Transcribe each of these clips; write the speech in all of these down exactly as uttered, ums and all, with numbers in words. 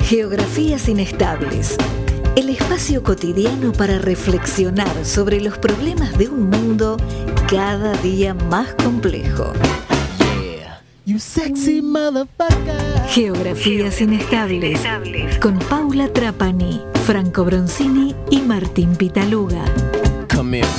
Geografías inestables. El espacio cotidiano para reflexionar sobre los problemas de un mundo cada día más complejo. Yeah. You sexy motherfucker. Geografías inestables. Con Paula Trapani, Franco Bronzini y Martín Pitaluga. Come in,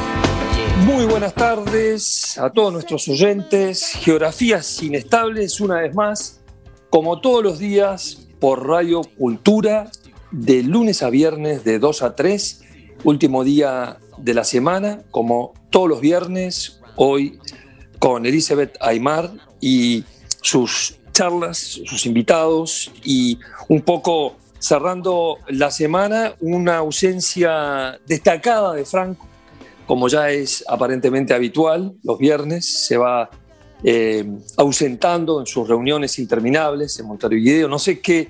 baby. Muy buenas tardes a todos nuestros oyentes. Geografías inestables, una vez más, como todos los días, por Radio Cultura, de lunes a viernes de dos a tres, último día de la semana, como todos los viernes, hoy con Elizabeth Aymar y sus charlas, sus invitados, y un poco cerrando la semana, una ausencia destacada de Franco, como ya es aparentemente habitual, los viernes se va eh, ausentando en sus reuniones interminables en Montevideo. No sé qué,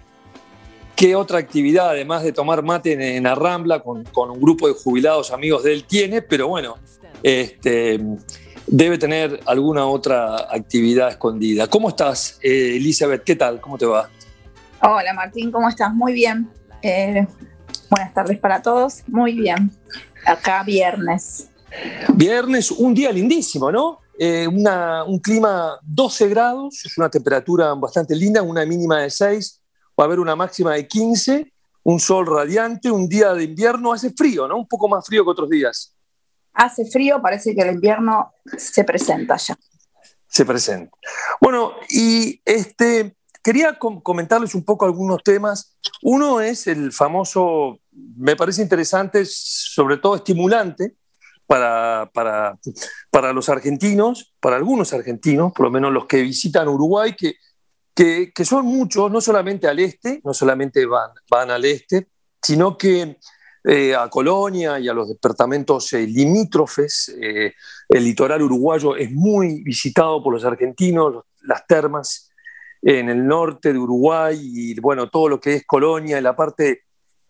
qué otra actividad, además de tomar mate en, en la Rambla con, con un grupo de jubilados amigos de él, tiene, pero bueno, este, debe tener alguna otra actividad escondida. ¿Cómo estás, eh, Elizabeth? ¿Qué tal? ¿Cómo te va? Hola Martín, ¿cómo estás? Muy bien. Eh, buenas tardes para todos. Muy bien. Acá viernes. Viernes, un día lindísimo, ¿no? Eh, una, un clima doce grados, es una temperatura bastante linda, una mínima de seis, va a haber una máxima de quince, un sol radiante, un día de invierno, hace frío, ¿no? Un poco más frío que otros días. Hace frío, parece que el invierno se presenta ya. Se presenta. Bueno, y este, quería com- comentarles un poco algunos temas. Uno es el famoso, me parece interesante, sobre todo estimulante, Para, para, para los argentinos, para algunos argentinos, por lo menos los que visitan Uruguay, que, que, que son muchos, no solamente al este, no solamente van, van al este, sino que eh, a Colonia y a los departamentos eh, limítrofes. Eh, el litoral uruguayo es muy visitado por los argentinos, las termas en el norte de Uruguay y bueno, todo lo que es Colonia, la parte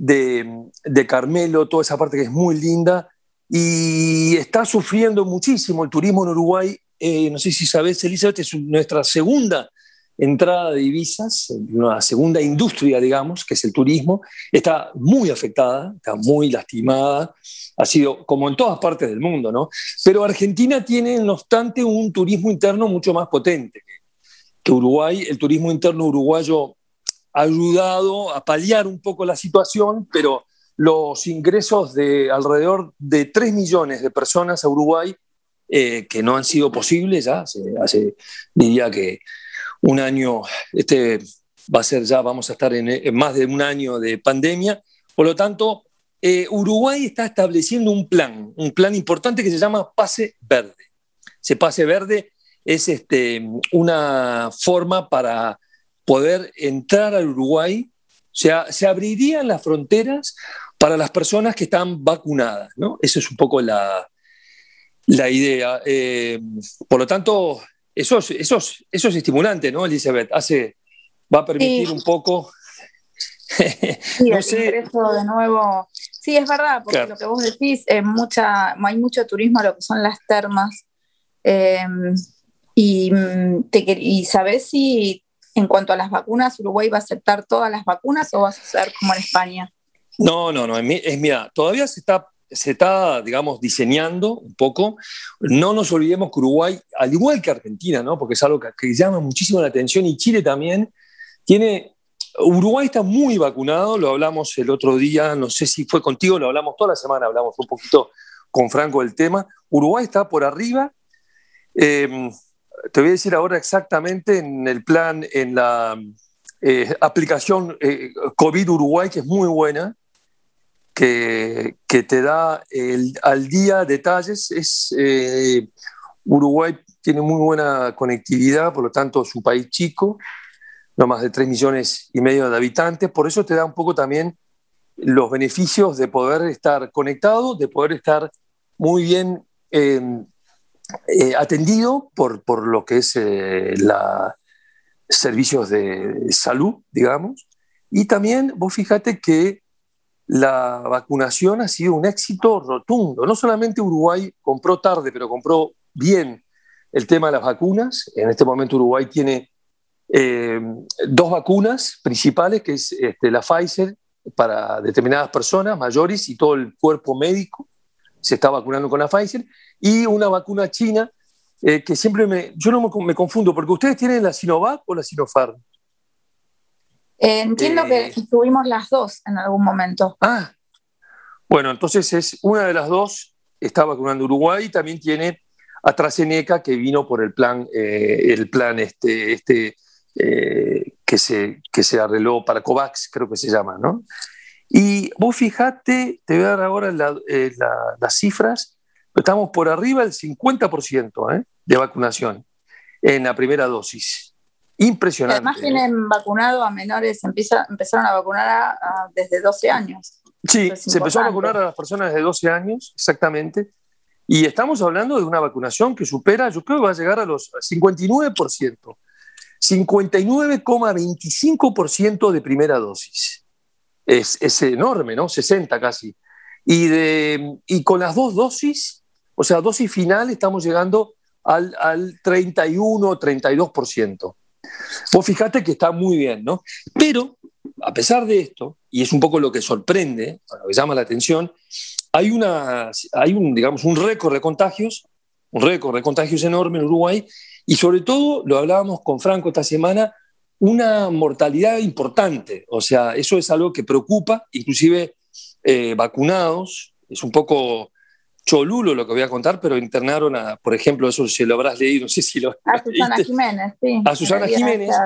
de, de Carmelo, toda esa parte que es muy linda. Y está sufriendo muchísimo el turismo en Uruguay. Eh, no sé si sabés, Elizabeth, es nuestra segunda entrada de divisas, una segunda industria, digamos, que es el turismo. Está muy afectada, está muy lastimada, ha sido como en todas partes del mundo, ¿no? Pero Argentina tiene, no obstante, un turismo interno mucho más potente que, que Uruguay. El turismo interno uruguayo ha ayudado a paliar un poco la situación, pero los ingresos de alrededor de tres millones de personas a Uruguay, eh, que no han sido posibles ya, hace, hace, diría que un año, este va a ser ya, vamos a estar en, en más de un año de pandemia, por lo tanto, eh, Uruguay está estableciendo un plan, un plan importante que se llama Pase Verde. Ese Pase Verde es este, una forma para poder entrar al Uruguay. O sea, se abrirían las fronteras para las personas que están vacunadas, ¿no? Esa es un poco la, la idea. Eh, por lo tanto, eso es, eso, es, eso es estimulante, ¿no, Elizabeth? Hace, va a permitir sí. un poco... sí, no el sé. Ingreso de nuevo... Sí, es verdad, porque claro. Lo que vos decís, eh, mucha, hay mucho turismo a lo que son las termas. Eh, y, te, y ¿sabés si... En cuanto a las vacunas, ¿Uruguay va a aceptar todas las vacunas o va a suceder como en España? No, no, no. Es, es mira, todavía se está, se está, digamos, diseñando un poco. No nos olvidemos que Uruguay, al igual que Argentina, ¿no? Porque es algo que, que llama muchísimo la atención, y Chile también, tiene... Uruguay está muy vacunado, lo hablamos el otro día, no sé si fue contigo, lo hablamos toda la semana, hablamos un poquito con Franco del tema. Uruguay está por arriba. Eh, Te voy a decir ahora exactamente en el plan, en la eh, aplicación eh, COVID Uruguay, que es muy buena, que, que te da el, al día detalles. Es, eh, Uruguay tiene muy buena conectividad, por lo tanto es un país chico, no más de tres millones y medio de habitantes, por eso te da un poco también los beneficios de poder estar conectado, de poder estar muy bien eh, Eh, atendido por, por lo que es eh, la servicios de salud, digamos, y también vos fíjate que la vacunación ha sido un éxito rotundo. No solamente Uruguay compró tarde, pero compró bien el tema de las vacunas. En este momento Uruguay tiene eh, dos vacunas principales, que es este, la Pfizer para determinadas personas mayores y todo el cuerpo médico se está vacunando con la Pfizer, y una vacuna china eh, que siempre me, yo no me, me confundo, porque ustedes tienen la Sinovac o la Sinopharm. Eh, entiendo Eh, que tuvimos las dos en algún momento. Ah, bueno, entonces es una de las dos está vacunando Uruguay, y también tiene AstraZeneca, que vino por el plan, eh, el plan este, este eh, que, se, que se arregló para COVAX, creo que se llama, ¿no? Y vos fijate, te voy a dar ahora la, eh, la, las cifras, estamos por arriba del cincuenta por ciento ¿eh? de vacunación en la primera dosis. Impresionante. Además tienen ¿eh? vacunado a menores, empieza, empezaron a vacunar a, a, desde doce años. Sí, se empezó a vacunar a las personas de doce años, exactamente, y estamos hablando de una vacunación que supera, yo creo que va a llegar a los cincuenta y nueve por ciento, cincuenta y nueve coma veinticinco por ciento de primera dosis. Es, es enorme, ¿no? sesenta casi. Y, de, y con las dos dosis, o sea, dosis final, estamos llegando al, al treinta y uno, treinta y dos por ciento. Vos fijate que está muy bien, ¿no? Pero, a pesar de esto, y es un poco lo que sorprende, lo que llama la atención, hay, una, hay un, digamos, un récord de contagios, un récord de contagios enorme en Uruguay, y sobre todo, lo hablábamos con Franco esta semana, una mortalidad importante. O sea, eso es algo que preocupa, inclusive eh, vacunados, es un poco cholulo lo que voy a contar, pero internaron a, por ejemplo, eso se lo habrás leído, no sé si lo a Susana leíste. Jiménez, sí. A Susana Jiménez.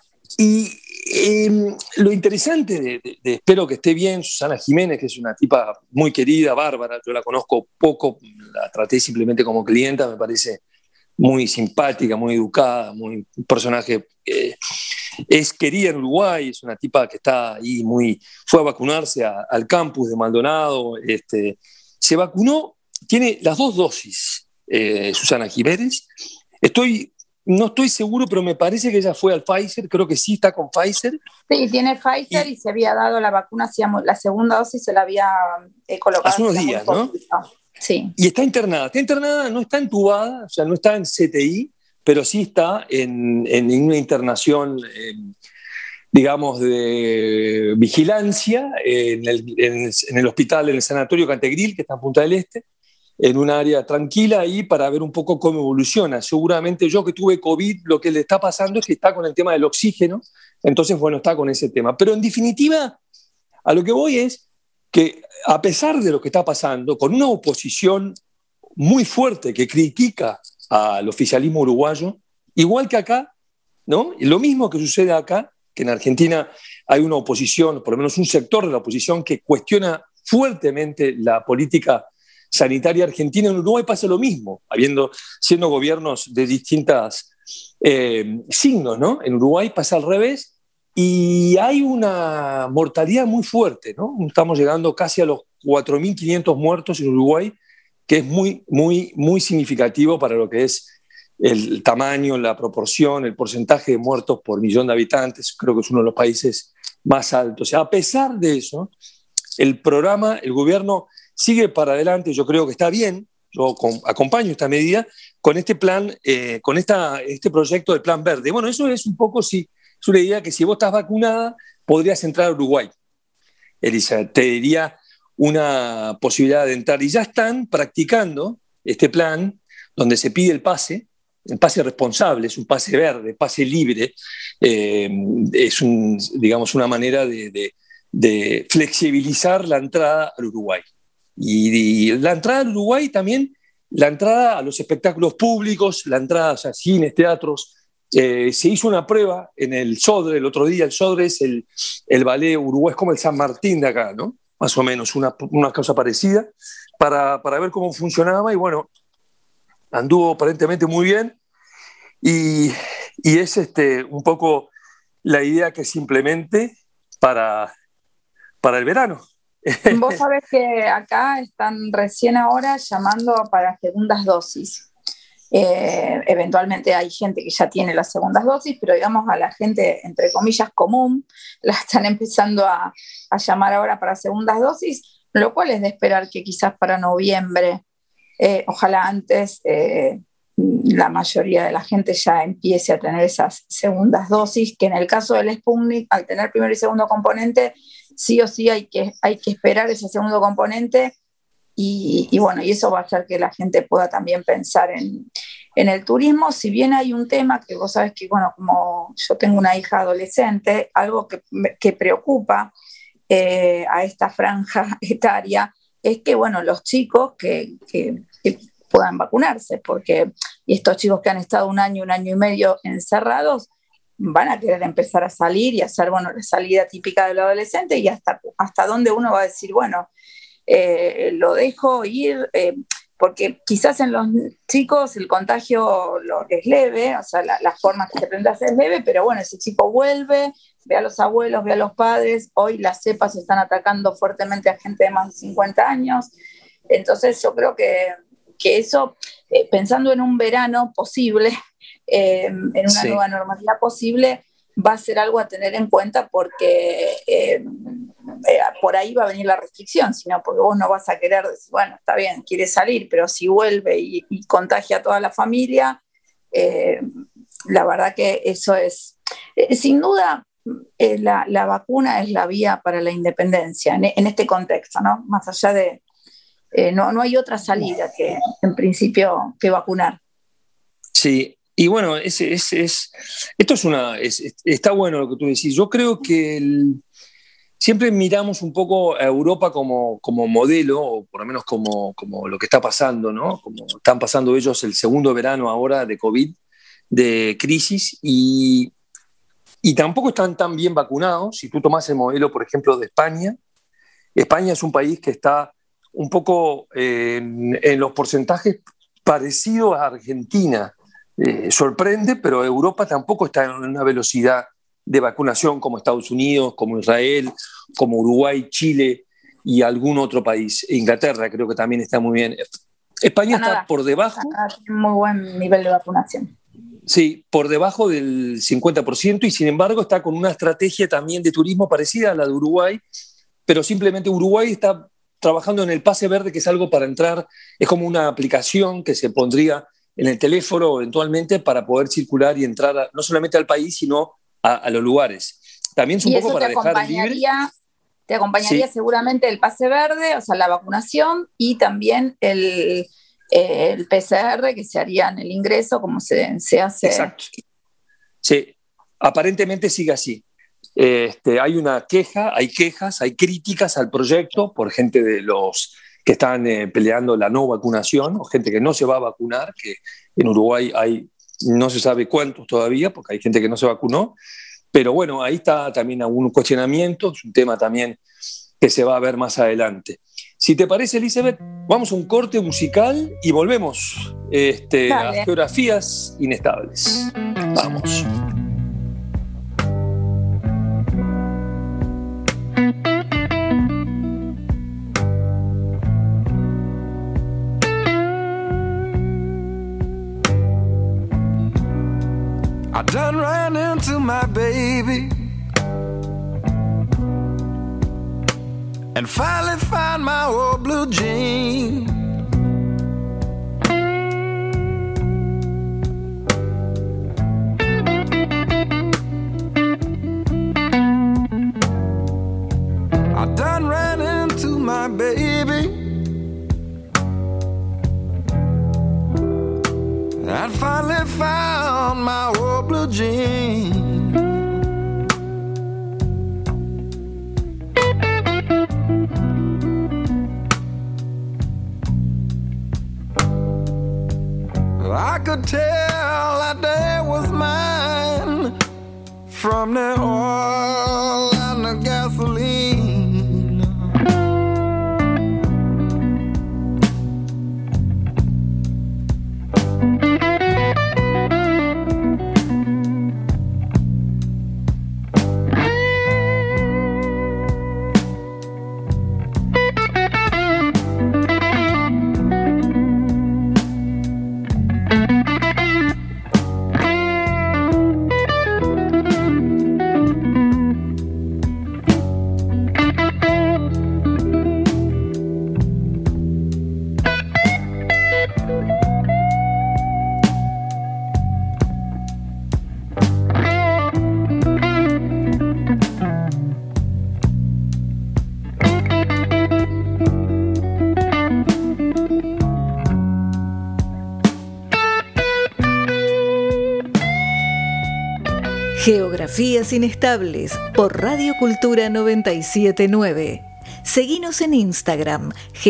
Y eh, lo interesante, de, de, de, espero que esté bien, Susana Jiménez, que es una tipa muy querida, bárbara, yo la conozco poco, la traté simplemente como clienta, me parece muy simpática, muy educada, muy, un personaje eh, es querida en Uruguay, es una tipa que está ahí muy, fue a vacunarse a, al campus de Maldonado, este, se vacunó, tiene las dos dosis, eh, Susana Jiménez, estoy, no estoy seguro, pero me parece que ella fue al Pfizer, creo que sí está con Pfizer. Sí, tiene Pfizer y, y se había dado la vacuna, la segunda dosis se la había eh, colocado. Hace unos días, ¿no? Sí. Y está internada, está internada, no está entubada, o sea, no está en C T I, pero sí está en, en una internación, eh, digamos, de vigilancia en el, en, en el hospital, en el sanatorio Cantegril, que está en Punta del Este, en un área tranquila ahí para ver un poco cómo evoluciona. Seguramente yo que tuve COVID, lo que le está pasando es que está con el tema del oxígeno, entonces, bueno, está con ese tema. Pero en definitiva, a lo que voy es que a pesar de lo que está pasando, con una oposición muy fuerte que critica al oficialismo uruguayo, igual que acá, ¿no? Y lo mismo que sucede acá, que en Argentina hay una oposición, por lo menos un sector de la oposición, que cuestiona fuertemente la política sanitaria argentina. En Uruguay pasa lo mismo, habiendo, siendo gobiernos de distintos eh, signos, ¿no? En Uruguay pasa al revés, y hay una mortalidad muy fuerte, ¿no? Estamos llegando casi a los cuatro mil quinientos muertos en Uruguay, que es muy, muy, muy significativo para lo que es el tamaño, la proporción, el porcentaje de muertos por millón de habitantes. Creo que es uno de los países más altos. O sea, a pesar de eso, el programa, el gobierno sigue para adelante. Yo creo que está bien. Yo acompaño esta medida con este plan, eh, con esta, este proyecto del Plan Verde. Bueno, eso es un poco, sí, es una idea que si vos estás vacunada, podrías entrar a Uruguay. Elisa, te diría una posibilidad de entrar. Y ya están practicando este plan donde se pide el pase, el pase responsable, es un pase verde, pase libre, eh, es un, digamos, una manera de, de, de flexibilizar la entrada al Uruguay. Y, y la entrada al Uruguay también, la entrada a los espectáculos públicos, la entrada a cines, teatros. Eh, se hizo una prueba en el Sodre el otro día. El Sodre es el, el ballet Uruguay, es como el San Martín de acá, ¿no? Más o menos, una, una cosa parecida, para, para ver cómo funcionaba, y bueno, anduvo aparentemente muy bien, y, y es este, un poco la idea que se implemente para, para el verano. Vos sabés que acá están recién ahora llamando para segundas dosis. Eh, eventualmente hay gente que ya tiene las segundas dosis, pero digamos a la gente, entre comillas, común, la están empezando a, a llamar ahora para segundas dosis, lo cual es de esperar que quizás para noviembre, eh, ojalá antes, eh, la mayoría de la gente ya empiece a tener esas segundas dosis, que en el caso del Sputnik, al tener primero y segundo componente, sí o sí hay que, hay que esperar ese segundo componente, y, y bueno, y eso va a hacer que la gente pueda también pensar en, en el turismo. Si bien hay un tema que vos sabés que, bueno, como yo tengo una hija adolescente, algo que, que preocupa eh, a esta franja etaria es que, bueno, los chicos que, que, que puedan vacunarse, porque y estos chicos que han estado un año, un año y medio encerrados, van a querer empezar a salir y hacer, bueno, la salida típica del adolescente, y hasta, hasta dónde uno va a decir, bueno, eh, lo dejo ir, eh, porque quizás en los chicos el contagio lo, es leve, o sea, la, la forma que se prende es leve, pero bueno, ese chico vuelve, ve a los abuelos, ve a los padres, hoy las cepas están atacando fuertemente a gente de más de cincuenta años, entonces yo creo que, que eso, eh, pensando en un verano posible, eh, en una sí. nueva normalidad posible, va a ser algo a tener en cuenta, porque eh, eh, por ahí va a venir la restricción, sino porque vos no vas a querer decir, bueno, está bien, quiere salir, pero si vuelve y, y contagia a toda la familia, eh, la verdad que eso es, eh, sin duda, eh, la, la vacuna es la vía para la independencia, en, en este contexto, ¿no? Más allá de, eh, no, no hay otra salida que, en principio, que vacunar. Sí. Y bueno, es, es, es, esto es una, es, está bueno lo que tú decís. Yo creo que el, siempre miramos un poco a Europa como, como modelo, o por lo menos como, como lo que está pasando, ¿no? Como están pasando ellos el segundo verano ahora de COVID, de crisis, y, y tampoco están tan bien vacunados. Si tú tomas el modelo, por ejemplo, de España, España es un país que está un poco eh, en, en los porcentajes parecidos a Argentina. Eh, sorprende, pero Europa tampoco está en una velocidad de vacunación como Estados Unidos, como Israel, como Uruguay, Chile y algún otro país. Inglaterra creo que también está muy bien. España Canadá, está por debajo. Canadá tiene muy buen nivel de vacunación. Sí, por debajo del cincuenta por ciento, y sin embargo está con una estrategia también de turismo parecida a la de Uruguay, pero simplemente Uruguay está trabajando en el pase verde, que es algo para entrar, es como una aplicación que se pondría en el teléfono eventualmente para poder circular y entrar a, no solamente al país, sino a, a los lugares. También es un y poco para dejar libre. Te acompañaría sí. seguramente el pase verde, o sea, la vacunación, y también el, el P C R, que se haría en el ingreso, como se, se hace. Exacto. Sí, aparentemente sigue así. Este, hay una queja, hay quejas, hay críticas al proyecto por gente de los que están eh, peleando la no vacunación, o gente que no se va a vacunar, que en Uruguay hay no se sabe cuántos todavía, porque hay gente que no se vacunó, pero bueno, ahí está también algún cuestionamiento, es un tema también que se va a ver más adelante. Si te parece, Elizabeth, vamos a un corte musical y volvemos este, a Geografías Inestables. Vamos. I done ran into my baby and finally found my old blue jean. I done ran into my baby and finally found my old blue jean. I could tell that day was mine from the oil and the gasoline. Geografías Inestables por Radio Cultura noventa y siete punto nueve. Seguinos en Instagram,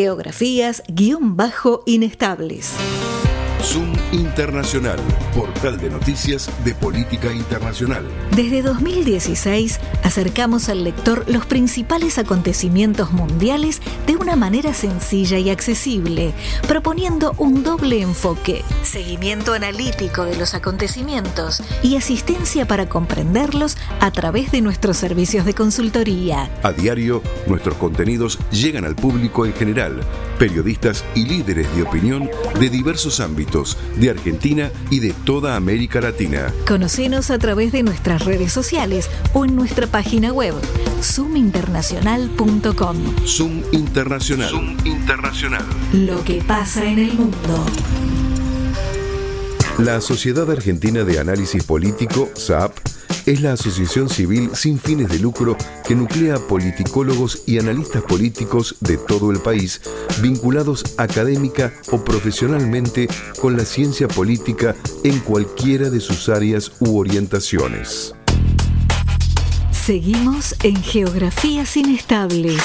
geografías-inestables. Zoom Internacional, portal de noticias de política internacional. Desde dos mil dieciséis acercamos al lector los principales acontecimientos mundiales de una manera sencilla y accesible, proponiendo un doble enfoque: seguimiento analítico de los acontecimientos y asistencia para comprenderlos a través de nuestros servicios de consultoría. A diario, nuestros contenidos llegan al público en general, periodistas y líderes de opinión de diversos ámbitos de Argentina y de toda América Latina. Conocenos a través de nuestras redes sociales o en nuestra página web zoom internacional punto com. Zoom Internacional. Zoom Internacional. Lo que pasa en el mundo. La Sociedad Argentina de Análisis Político, S A A P, es la asociación civil sin fines de lucro que nuclea politicólogos y analistas políticos de todo el país, vinculados académica o profesionalmente con la ciencia política en cualquiera de sus áreas u orientaciones. Seguimos en Geografías Inestables.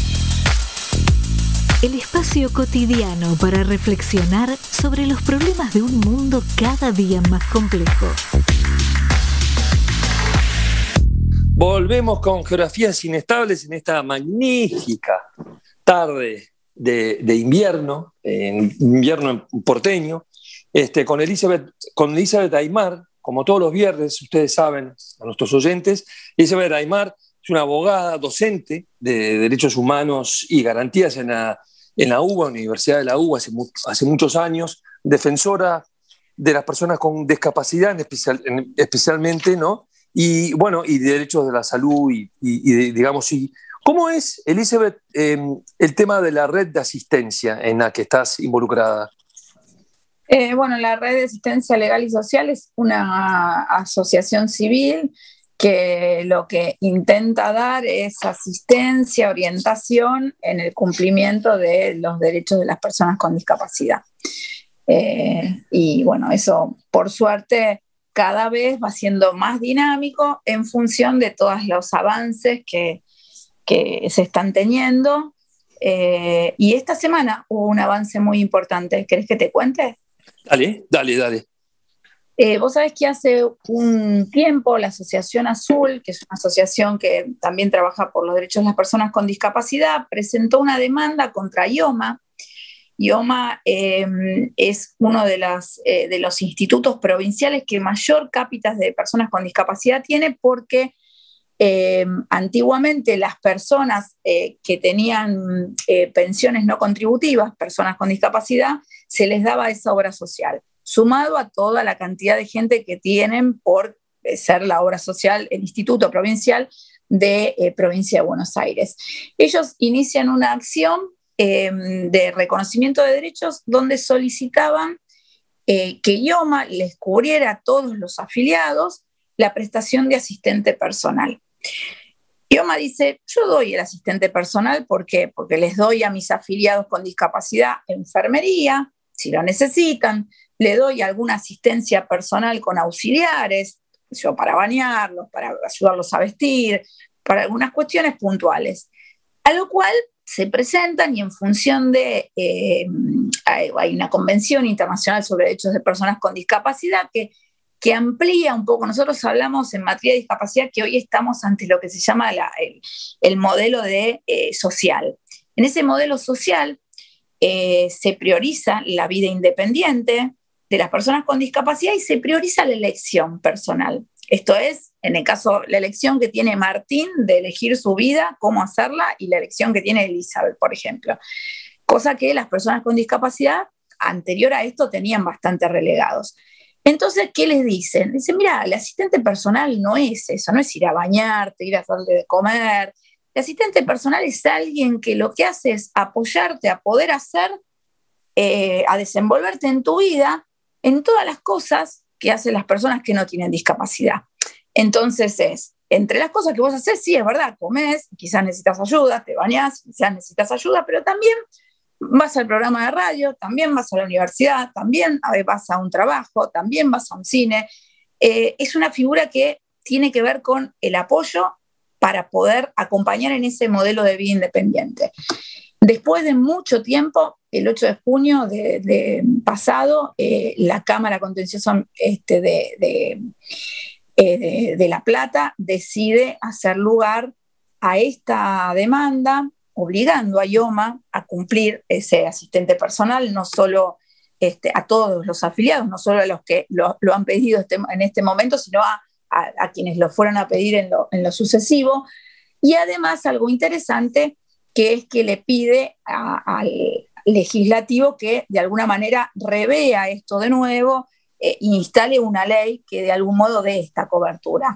El espacio cotidiano para reflexionar sobre los problemas de un mundo cada día más complejo. Volvemos con Geografías Inestables en esta magnífica tarde de, de invierno, en invierno porteño, este, con, Elizabeth, con Elizabeth Aymar, como todos los viernes, ustedes saben, a nuestros oyentes. Elizabeth Aymar es una abogada, docente de Derechos Humanos y Garantías en la, en la UBA, Universidad de la UBA, hace, mu hace muchos años, defensora de las personas con discapacidad, en especial, en, especialmente, ¿no? Y bueno, y de derechos de la salud, y, y, y digamos, y ¿cómo es, Elizabeth, eh, el tema de la red de asistencia en la que estás involucrada? Eh, bueno, la Red de Asistencia Legal y Social es una asociación civil que lo que intenta dar es asistencia, orientación en el cumplimiento de los derechos de las personas con discapacidad. Eh, y bueno, eso, por suerte, cada vez va siendo más dinámico en función de todos los avances que, que se están teniendo. Eh, y esta semana hubo un avance muy importante. ¿Querés que te cuente? Dale, dale, dale. Eh, vos sabés que hace un tiempo la Asociación Azul, que es una asociación que también trabaja por los derechos de las personas con discapacidad, presentó una demanda contra IOMA. IOMA eh, es uno de, las, eh, de los institutos provinciales que mayor cápitas de personas con discapacidad tiene, porque eh, antiguamente las personas eh, que tenían eh, pensiones no contributivas, personas con discapacidad, se les daba esa obra social, sumado a toda la cantidad de gente que tienen por ser la obra social, el Instituto Provincial de eh, Provincia de Buenos Aires. Ellos inician una acción Eh, de reconocimiento de derechos, donde solicitaban eh, que IOMA les cubriera a todos los afiliados la prestación de asistente personal. IOMA dice, yo doy el asistente personal, ¿por qué? Porque les doy a mis afiliados con discapacidad enfermería, si lo necesitan, le doy alguna asistencia personal con auxiliares, yo para bañarlos, para ayudarlos a vestir, para algunas cuestiones puntuales. A lo cual se presentan y en función de, eh, hay, hay una convención internacional sobre derechos de personas con discapacidad que, que amplía un poco. Nosotros hablamos en materia de discapacidad que hoy estamos ante lo que se llama la, el, el modelo de, eh, social. En ese modelo social eh, se prioriza la vida independiente de las personas con discapacidad y se prioriza la elección personal. Esto es, en el caso, la elección que tiene Martín de elegir su vida, cómo hacerla, y la elección que tiene Elizabeth, por ejemplo. Cosa que las personas con discapacidad, anterior a esto, tenían bastante relegados. Entonces, ¿qué les dicen? Dicen, mira, el asistente personal no es eso, no es ir a bañarte, ir a darle de comer. El asistente personal es alguien que lo que hace es apoyarte a poder hacer, eh, a desenvolverte en tu vida, en todas las cosas que hacen las personas que no tienen discapacidad. Entonces es, entre las cosas que vos haces, sí, es verdad, comés, quizás necesitas ayuda, te bañás, quizás necesitas ayuda, pero también vas al programa de radio, también vas a la universidad, también vas a un trabajo, también vas a un cine. Eh, es una figura que tiene que ver con el apoyo para poder acompañar en ese modelo de vida independiente. Después de mucho tiempo, el ocho de junio de, de pasado, eh, la Cámara Contencioso este, de, de, eh, de, de La Plata decide hacer lugar a esta demanda, obligando a IOMA a cumplir ese asistente personal, no solo este, a todos los afiliados, no solo a los que lo, lo han pedido este, en este momento, sino a, a, a quienes lo fueron a pedir en lo, en lo sucesivo. Y además, algo interesante, que es que le pide a, al legislativo que de alguna manera revea esto de nuevo e eh, instale una ley que de algún modo dé esta cobertura.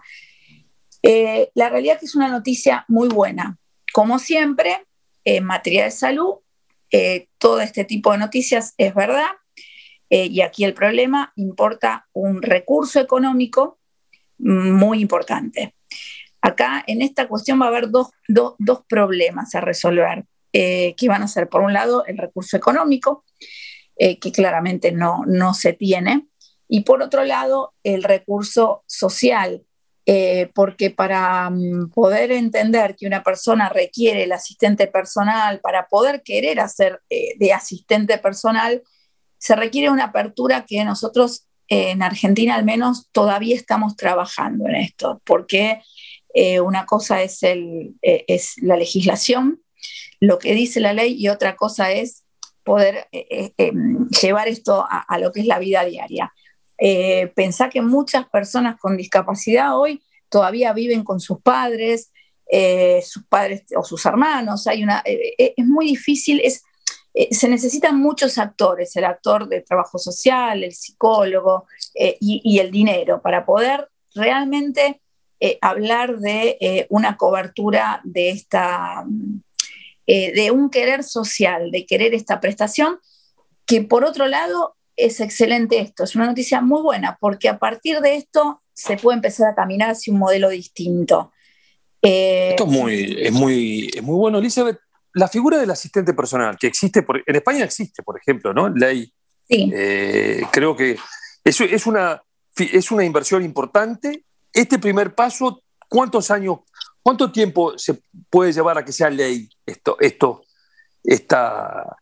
Eh, la realidad es que es una noticia muy buena. Como siempre, en materia de salud, eh, todo este tipo de noticias es verdad, eh, y aquí el problema importa un recurso económico muy importante. Acá en esta cuestión va a haber dos, dos, dos problemas a resolver, eh, que van a ser, por un lado, el recurso económico, eh, que claramente no, no se tiene, y por otro lado, el recurso social, eh, porque para um, poder entender que una persona requiere el asistente personal, para poder querer hacer eh, de asistente personal, se requiere una apertura que nosotros eh, en Argentina al menos todavía estamos trabajando en esto, porque Eh, una cosa es, el, eh, es la legislación, lo que dice la ley, y otra cosa es poder eh, eh, llevar esto a, a lo que es la vida diaria. Eh, pensá que muchas personas con discapacidad hoy todavía viven con sus padres, eh, sus padres o sus hermanos. Hay una, eh, es muy difícil, es, eh, se necesitan muchos actores, el actor de trabajo social, el psicólogo eh, y, y el dinero, para poder realmente Eh, hablar de eh, una cobertura de esta, eh, de un querer social, de querer esta prestación, que por otro lado es excelente esto, es una noticia muy buena, porque a partir de esto se puede empezar a caminar hacia un modelo distinto. Eh, esto es muy, es, muy, es muy bueno, Elizabeth. La figura del asistente personal, que existe, por, en España existe, por ejemplo, ¿no? Ley. Sí. Eh, creo que eso es una, es una inversión importante. Este primer paso, ¿cuántos años, cuánto tiempo se puede llevar a que sea ley esto, esto, esta,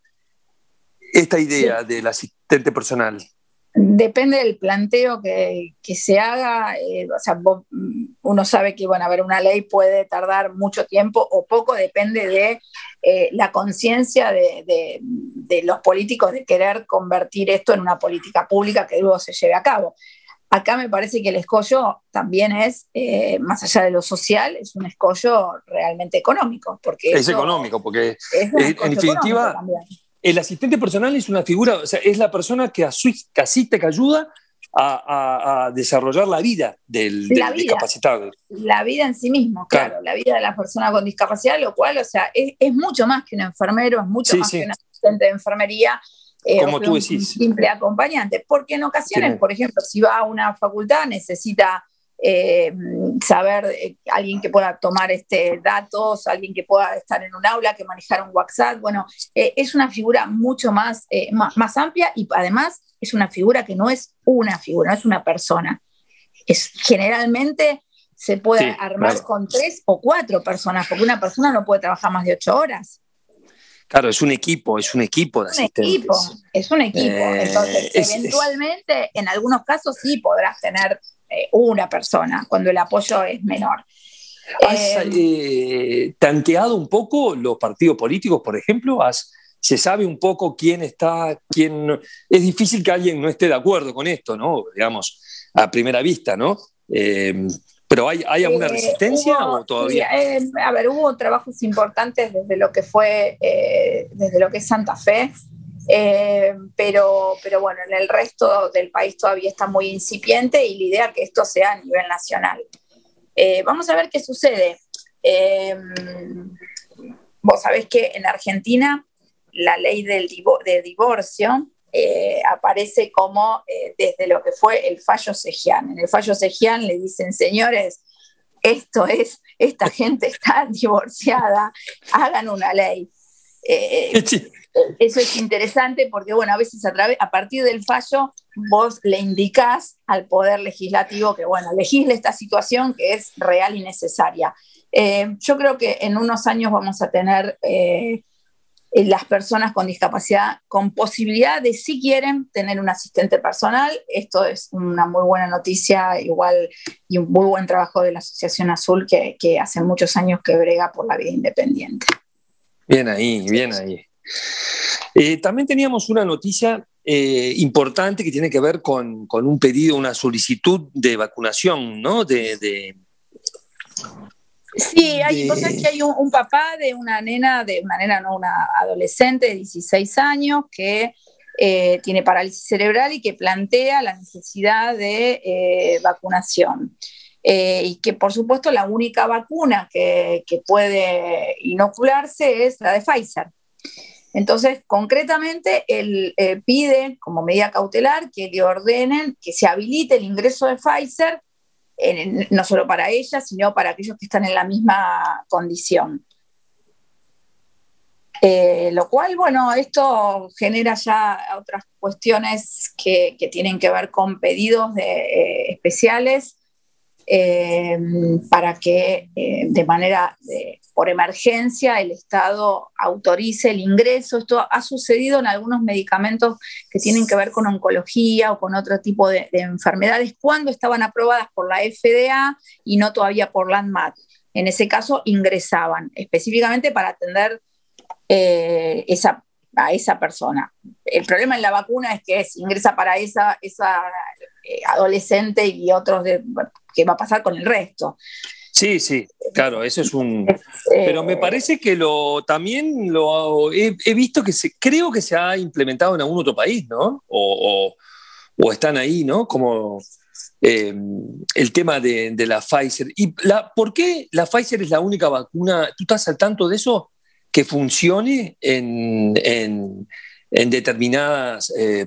esta idea sí. del asistente personal? Depende del planteo que, que se haga. Eh, o sea, vos, uno sabe que, bueno, a ver, una ley puede tardar mucho tiempo o poco, depende de eh, la conciencia de, de, de los políticos de querer convertir esto en una política pública que luego se lleve a cabo. Acá me parece que el escollo también es, eh, más allá de lo social, es un escollo realmente económico. Porque es económico, porque es en definitiva el asistente personal es una figura, o sea, es la persona que, que asiste, que ayuda a, a, a desarrollar la vida del, del la vida, discapacitado. La vida en sí mismo, claro, claro, la vida de la persona con discapacidad, lo cual, o sea, es, es mucho más que un enfermero, es mucho sí, más sí. que un asistente de enfermería. Eh, Como tú decís. Un simple acompañante, porque en ocasiones, sí. por ejemplo, si va a una facultad necesita eh, saber eh, alguien que pueda tomar este, datos, alguien que pueda estar en un aula, que manejar un WhatsApp. Bueno, eh, es una figura mucho más, eh, más, más amplia, y además es una figura que no es una figura, no es una persona. Es, generalmente se puede sí, armar claro. con tres o cuatro personas, porque una persona no puede trabajar más de ocho horas. Claro, es un equipo, es un equipo de es un asistentes. Equipo, es un equipo. Eh, Entonces, es, eventualmente, es... en algunos casos sí podrás tener eh, una persona, cuando el apoyo es menor. ¿Has eh, eh, tanteado un poco los partidos políticos, por ejemplo? ¿Has, ¿Se sabe un poco quién está, quién no? Es difícil que alguien no esté de acuerdo con esto, ¿no? Digamos, a primera vista, ¿no? Eh, ¿Pero hay, hay alguna resistencia eh, hubo, o todavía? Sí, eh, a ver, hubo trabajos importantes desde lo que fue, eh, desde lo que es Santa Fe, eh, pero, pero bueno, en el resto del país todavía está muy incipiente, y la idea es que esto sea a nivel nacional. Eh, vamos a ver qué sucede. Eh, vos sabés que en Argentina la ley del divo- de divorcio Eh, aparece como eh, desde lo que fue el fallo Sejian. En el fallo Sejian le dicen, señores, esto es, esta gente está divorciada, hagan una ley. Eh, Sí. Eso es interesante porque, bueno, a veces a, través, a partir del fallo vos le indicás al Poder Legislativo que, bueno, legisle esta situación que es real y necesaria. Eh, yo creo que en unos años vamos a tener eh, las personas con discapacidad con posibilidad de, si quieren, tener un asistente personal. Esto es una muy buena noticia, igual, y un muy buen trabajo de la Asociación Azul que, que hace muchos años que brega por la vida independiente. Bien ahí, bien ahí. Eh, también teníamos una noticia eh, importante que tiene que ver con, con un pedido, una solicitud de vacunación, ¿no? De, de, sí, hay, de... vos sabés que hay un, un papá de una nena, de una nena, no, una adolescente de dieciséis años que eh, tiene parálisis cerebral y que plantea la necesidad de eh, vacunación. Eh, y que por supuesto la única vacuna que, que puede inocularse es la de Pfizer. Entonces, concretamente, él eh, pide como medida cautelar que le ordenen que se habilite el ingreso de Pfizer, eh, no solo para ella, sino para aquellos que están en la misma condición. Eh, lo cual, bueno, esto genera ya otras cuestiones que, que tienen que ver con pedidos de, eh, especiales eh, para que eh, de manera de, por emergencia el Estado autorice el ingreso. Esto ha sucedido en algunos medicamentos que tienen que ver con oncología o con otro tipo de, de enfermedades cuando estaban aprobadas por la F D A y no todavía por la ANMAT. En ese caso ingresaban específicamente para atender eh, esa, a esa persona. El problema en la vacuna es que es, ingresa para esa, esa eh, adolescente y otros de, ¿qué va a pasar con el resto? Sí, sí, claro, eso es un... Pero me parece que lo también lo he, he visto que se, creo que se ha implementado en algún otro país, ¿no? O, o, o están ahí, ¿no? Como eh, el tema de, de la Pfizer. ¿Y la, por qué la Pfizer es la única vacuna? ¿Tú estás al tanto de eso? Que funcione en, en, en determinadas... Eh,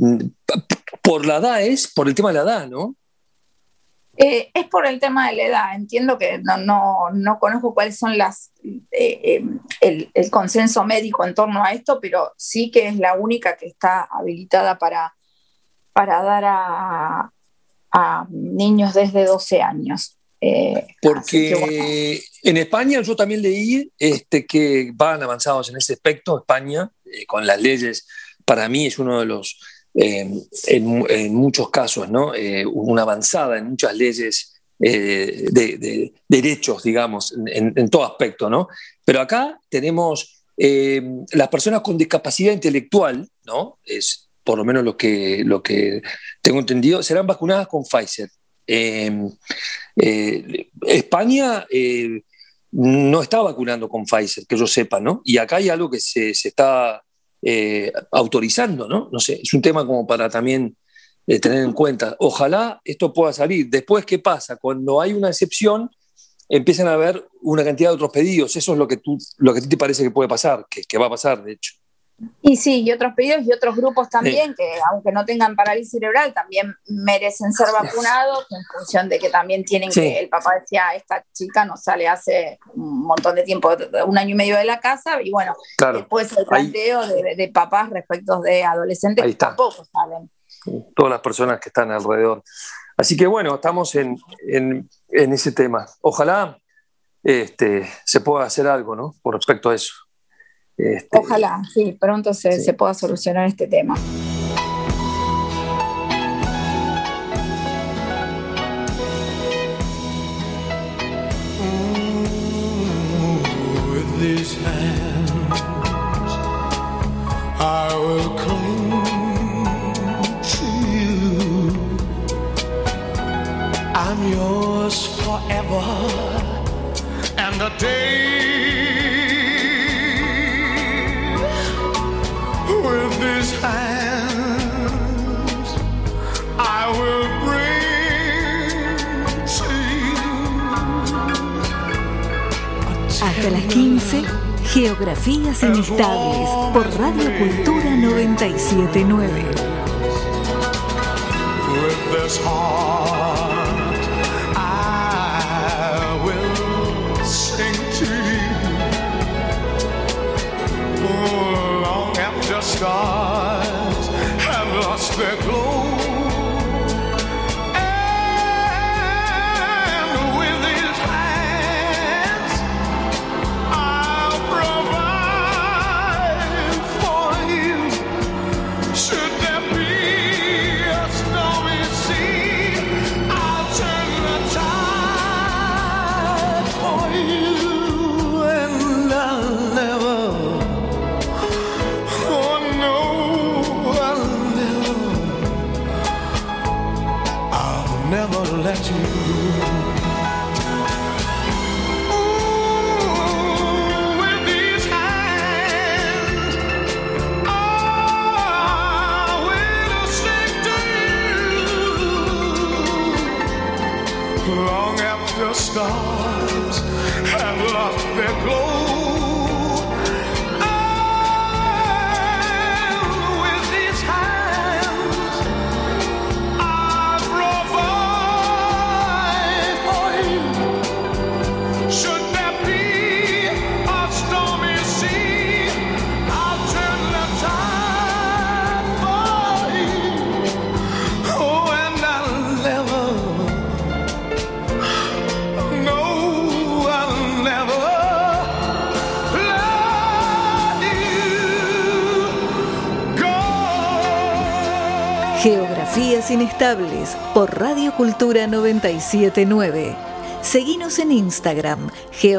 por la edad, es por el tema de la edad, ¿no? Eh, es por el tema de la edad. Entiendo que no, no, no conozco cuáles son las eh, eh, el, el consenso médico en torno a esto, pero sí que es la única que está habilitada para, para dar a, a niños desde doce años. Eh, Porque que, bueno. En España yo también leí este, que van avanzados en ese aspecto. España, eh, con las leyes, para mí es uno de los... Eh, en, en muchos casos, ¿no? Eh, una avanzada en muchas leyes eh, de, de derechos, digamos, en, en todo aspecto, ¿no? Pero acá tenemos eh, las personas con discapacidad intelectual, ¿no? Es por lo menos lo que, lo que tengo entendido, serán vacunadas con Pfizer. Eh, eh, España eh, no está vacunando con Pfizer, que yo sepa, ¿no? Y acá hay algo que se, se está... Eh, autorizando, ¿no? No sé, es un tema como para también eh, tener en cuenta. Ojalá esto pueda salir. Después, ¿qué pasa? Cuando hay una excepción, empiezan a haber una cantidad de otros pedidos. Eso es lo que, tú, lo que a ti te parece que puede pasar, que, que va a pasar, de hecho. Y sí, y otros pedidos y otros grupos también, sí, que aunque no tengan parálisis cerebral, también merecen ser vacunados en función de que también tienen sí. que, el papá decía, esta chica no sale hace un montón de tiempo, un año y medio de la casa, y bueno, claro, después el planteo de, de papás respecto de adolescentes que tampoco salen. Todas las personas que están alrededor. Así que bueno, estamos en, en, en ese tema. Ojalá este, se pueda hacer algo, ¿no? Por respecto a eso. Este, Ojalá, sí, pronto se, sí. se pueda solucionar este tema. With these hands, I will cling to you. I'm yours forever, and the day. With these hands, I will bring to you. Hasta las quince, Geografías Inestables por Radio Cultura noventa y siete punto nueve. With this heart, I will sing to you. their clothes. And with his hands, I'll provide for you. Should there be a stormy sea, I'll turn the tide for you. And I'll never, oh no, I'll never, I'll never let you go. Ooh, with these hands, I will sing to you long after stars have lost their glow. And with these hands, I provide for you. Should there be a stormy sea, I'll turn the tide for you. Oh, and I'll never, no, I'll never let you go. Geografías Inestables por Radio Cultura noventa y siete punto nueve. Seguinos en Instagram,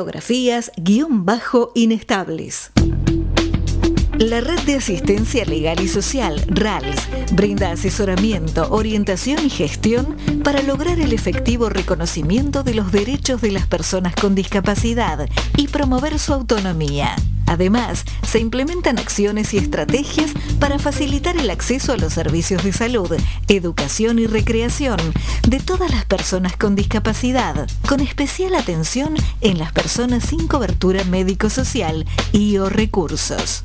geografías-inestables. La Red de Asistencia Legal y Social, R A L S, brinda asesoramiento, orientación y gestión para lograr el efectivo reconocimiento de los derechos de las personas con discapacidad y promover su autonomía. Además, se implementan acciones y estrategias para facilitar el acceso a los servicios de salud, educación y recreación de todas las personas con discapacidad, con especial atención en las personas sin cobertura médico-social y o recursos.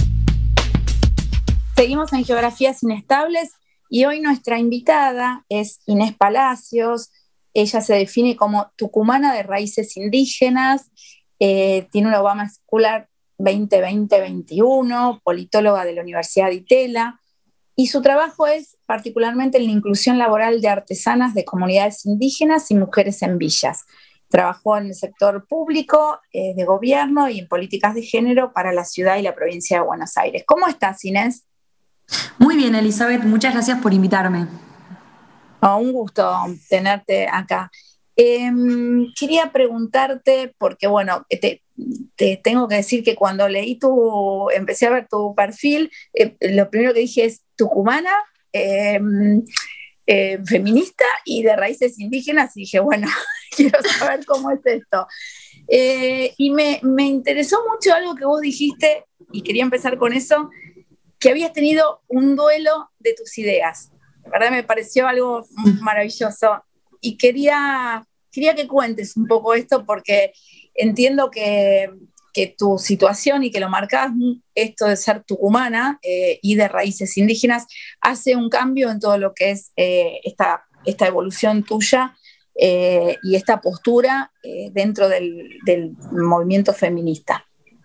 Seguimos en Geografías Inestables y hoy nuestra invitada es Inés Palacios. Ella se define como tucumana de raíces indígenas, eh, tiene una Obama Scholar veinte veinte veintiuno, politóloga de la Universidad de Itela, y su trabajo es particularmente en la inclusión laboral de artesanas de comunidades indígenas y mujeres en villas. Trabajó en el sector público, eh, de gobierno y en políticas de género para la ciudad y la provincia de Buenos Aires. ¿Cómo estás, Inés? Muy bien, Elizabeth, muchas gracias por invitarme. Oh, un gusto tenerte acá. Eh, quería preguntarte, porque bueno, te, te tengo que decir que cuando leí tu, empecé a ver tu perfil, eh, lo primero que dije es tucumana, eh, eh, feminista y de raíces indígenas, y dije, bueno, quiero saber cómo es esto. Eh, y me, me interesó mucho algo que vos dijiste, y quería empezar con eso, que habías tenido un duelo de tus ideas. La verdad me pareció algo maravilloso. Y quería, quería que cuentes un poco esto, porque entiendo que, que tu situación y que lo marcás, esto de ser tucumana eh, y de raíces indígenas, hace un cambio en todo lo que es eh, esta, esta evolución tuya eh, y esta postura eh, dentro del, del movimiento feminista.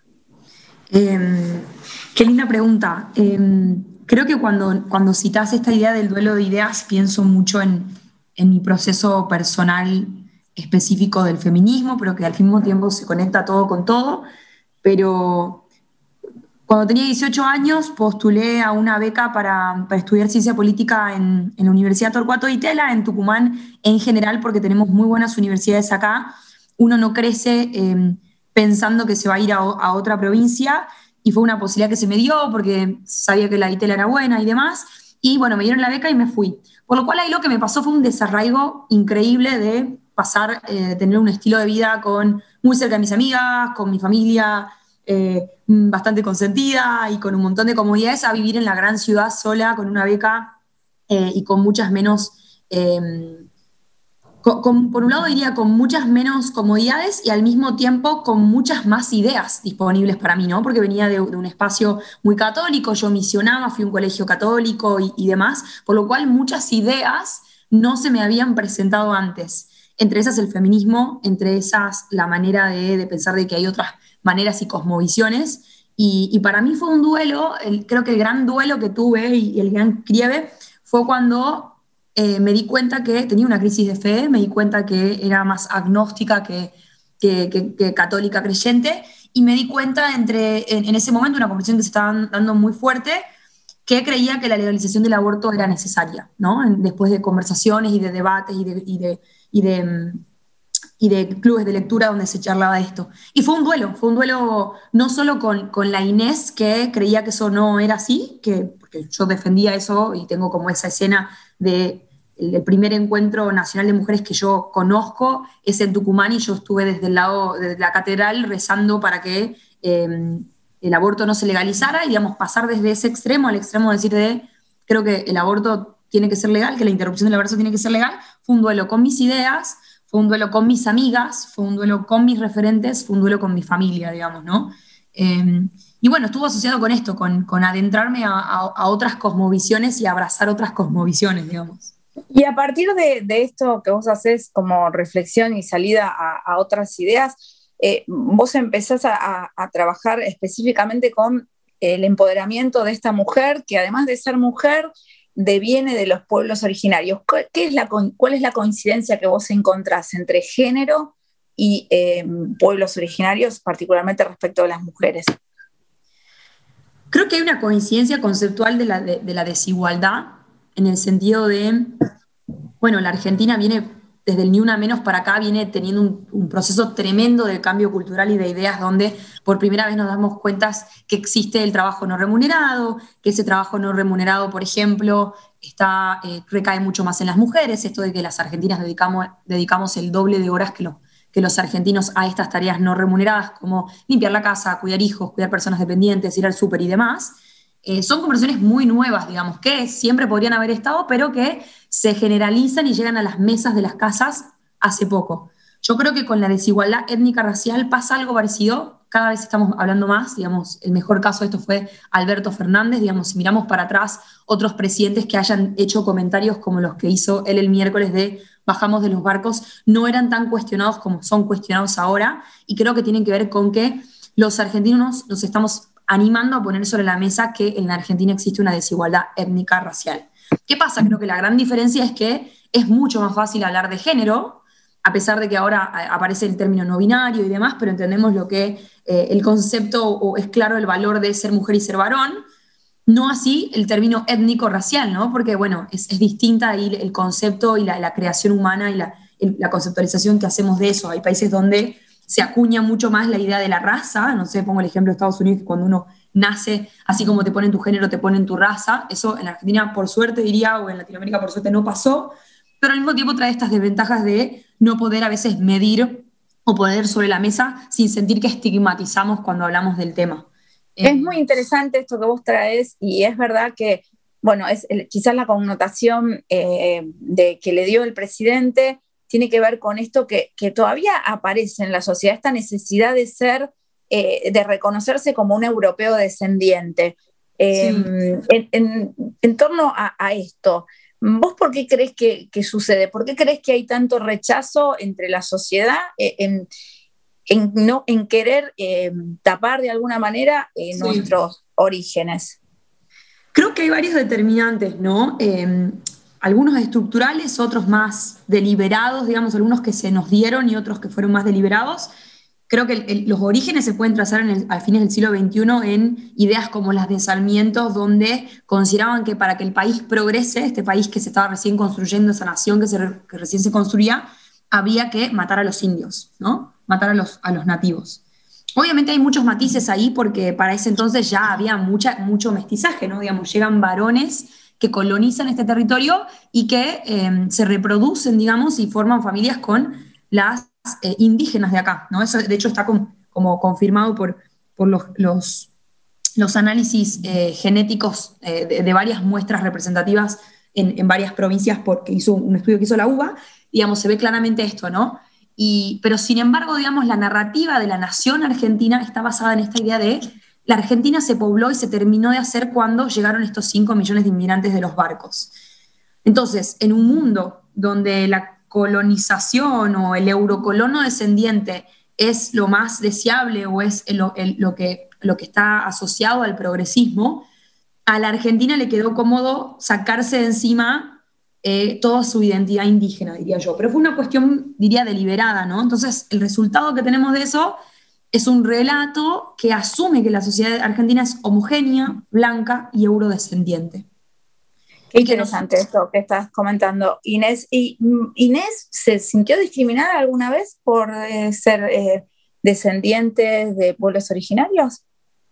Eh, qué linda pregunta. Eh, creo que cuando, cuando citás esta idea del duelo de ideas, pienso mucho en, en mi proceso personal específico del feminismo, pero que al mismo tiempo se conecta todo con todo. Pero cuando tenía dieciocho años postulé a una beca para, para estudiar ciencia política en, en la Universidad Torcuato de Itela, en Tucumán en general, porque tenemos muy buenas universidades acá. Uno no crece eh, pensando que se va a ir a, a otra provincia, y fue una posibilidad que se me dio porque sabía que la Itela era buena y demás, y bueno, me dieron la beca y me fui. Por lo cual ahí lo que me pasó fue un desarraigo increíble de pasar, eh, tener un estilo de vida con, muy cerca de mis amigas, con mi familia, eh, bastante consentida y con un montón de comodidades, a vivir en la gran ciudad sola con una beca eh, y con muchas menos... Eh, Con, con, por un lado diría con muchas menos comodidades y al mismo tiempo con muchas más ideas disponibles para mí, ¿no? Porque venía de, de un espacio muy católico, yo misionaba, fui a un colegio católico y, y demás, por lo cual muchas ideas no se me habían presentado antes. Entre esas el feminismo, entre esas la manera de, de pensar de que hay otras maneras y cosmovisiones. Y, y para mí fue un duelo, el, creo que el gran duelo que tuve y, y el gran quiebre fue cuando eh, me di cuenta que tenía una crisis de fe, me di cuenta que era más agnóstica que, que, que, que católica creyente, y me di cuenta entre, en, en ese momento, una conversación que se estaba dando muy fuerte, que creía que la legalización del aborto era necesaria, ¿no? Después de conversaciones y de debates y de, y de, y de, y de clubes de lectura donde se charlaba de esto. Y fue un duelo, fue un duelo no solo con, con la Inés, que creía que eso no era así, que, porque yo defendía eso y tengo como esa escena de el primer encuentro nacional de mujeres que yo conozco, es en Tucumán, y yo estuve desde el lado de la catedral rezando para que eh, el aborto no se legalizara, y digamos, pasar desde ese extremo al extremo de decir de, creo que el aborto tiene que ser legal, que la interrupción del embarazo tiene que ser legal, fue un duelo con mis ideas, fue un duelo con mis amigas, fue un duelo con mis referentes, fue un duelo con mi familia, digamos, ¿no? Eh, y bueno, estuvo asociado con esto, con, con adentrarme a, a, a otras cosmovisiones y abrazar otras cosmovisiones, digamos. Y a partir de, de esto que vos haces como reflexión y salida a, a otras ideas, eh, vos empezás a, a, a trabajar específicamente con el empoderamiento de esta mujer, que además de ser mujer, deviene de los pueblos originarios. ¿Qué es la, ¿Cuál es la coincidencia que vos encontrás entre género y eh, pueblos originarios, particularmente respecto a las mujeres? Creo que hay una coincidencia conceptual de la, de, de la desigualdad, en el sentido de, bueno, la Argentina viene, desde el Ni Una Menos para acá, viene teniendo un, un proceso tremendo de cambio cultural y de ideas, donde por primera vez nos damos cuenta que existe el trabajo no remunerado, que ese trabajo no remunerado, por ejemplo, está, eh, recae mucho más en las mujeres, esto de que las argentinas dedicamos, dedicamos el doble de horas que, lo, que los argentinos a estas tareas no remuneradas, como limpiar la casa, cuidar hijos, cuidar personas dependientes, ir al súper y demás. Eh, son conversaciones muy nuevas, digamos, que siempre podrían haber estado, pero que se generalizan y llegan a las mesas de las casas hace poco. Yo creo que con la desigualdad étnica-racial pasa algo parecido, cada vez estamos hablando más, digamos, el mejor caso de esto fue Alberto Fernández, digamos, si miramos para atrás, otros presidentes que hayan hecho comentarios como los que hizo él el miércoles de bajamos de los barcos, no eran tan cuestionados como son cuestionados ahora, y creo que tienen que ver con que los argentinos nos estamos animando a poner sobre la mesa que en la Argentina existe una desigualdad étnica racial. ¿Qué pasa? Creo que la gran diferencia es que es mucho más fácil hablar de género, a pesar de que ahora aparece el término no binario y demás, pero entendemos lo que eh, el concepto, o es claro el valor de ser mujer y ser varón, no así el término étnico-racial, ¿no? Porque, bueno, es, es distinta ahí el concepto y la, la creación humana y la, el, la conceptualización que hacemos de eso. Hay países donde se acuña mucho más la idea de la raza, no sé, pongo el ejemplo de Estados Unidos, que cuando uno nace, así como te ponen tu género, te ponen tu raza. Eso en Argentina, por suerte, diría, o en Latinoamérica, por suerte, no pasó, pero al mismo tiempo trae estas desventajas de no poder a veces medir o poner sobre la mesa sin sentir que estigmatizamos cuando hablamos del tema. Es muy interesante esto que vos traes, y es verdad que, bueno, es el, quizás la connotación eh, de que le dio el presidente tiene que ver con esto que, que todavía aparece en la sociedad, esta necesidad de ser, eh, de reconocerse como un europeo descendiente. Eh, sí. en, en, en torno a, a esto, ¿vos por qué crees que, que sucede? ¿Por qué crees que hay tanto rechazo entre la sociedad eh, en, en, no, en querer eh, tapar de alguna manera eh, sí. nuestros orígenes? Creo que hay varios determinantes, ¿no? Eh, algunos estructurales, otros más deliberados, digamos, algunos que se nos dieron y otros que fueron más deliberados. Creo que el, el, los orígenes se pueden trazar en el, a fines del siglo veintiuno en ideas como las de Sarmiento, donde consideraban que para que el país progrese, este país que se estaba recién construyendo, esa nación que, se, que recién se construía, había que matar a los indios, ¿no? Matar a los, a los nativos. Obviamente hay muchos matices ahí, porque para ese entonces ya había mucha, mucho mestizaje, ¿no? Digamos, llegan varones que colonizan este territorio y que eh, se reproducen, digamos, y forman familias con las eh, indígenas de acá, ¿no? Eso de hecho está con, como confirmado por, por los, los, los análisis eh, genéticos eh, de, de varias muestras representativas en, en varias provincias, porque hizo un estudio que hizo la U B A, digamos, se ve claramente esto, ¿no? Y, pero sin embargo, digamos, la narrativa de la nación argentina está basada en esta idea de la Argentina se pobló y se terminó de hacer cuando llegaron estos cinco millones de inmigrantes de los barcos. Entonces, en un mundo donde la colonización o el eurocolono descendiente es lo más deseable o es el, el, lo, que, lo que está asociado al progresismo, a la Argentina le quedó cómodo sacarse de encima eh, toda su identidad indígena, diría yo. Pero fue una cuestión, diría, deliberada, ¿no? Entonces, el resultado que tenemos de eso es un relato que asume que la sociedad argentina es homogénea, blanca y eurodescendiente. Qué interesante esto que estás comentando, Inés. ¿Y Inés se sintió discriminada alguna vez por eh, ser eh, descendiente de pueblos originarios?